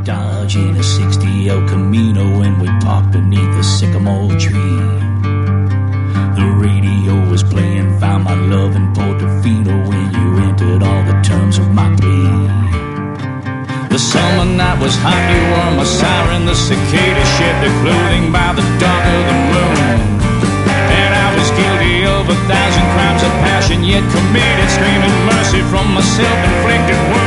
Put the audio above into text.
Dodge in a 60 El Camino, and we parked beneath a sycamore tree. The radio was playing Found My Love in Portofino when you entered all the terms of my plea. The summer night was hot, you were my siren. The cicadas shed their clothing by the dark of the moon. And I was guilty of 1,000 crimes of passion, yet committed screaming mercy from my self-inflicted wound.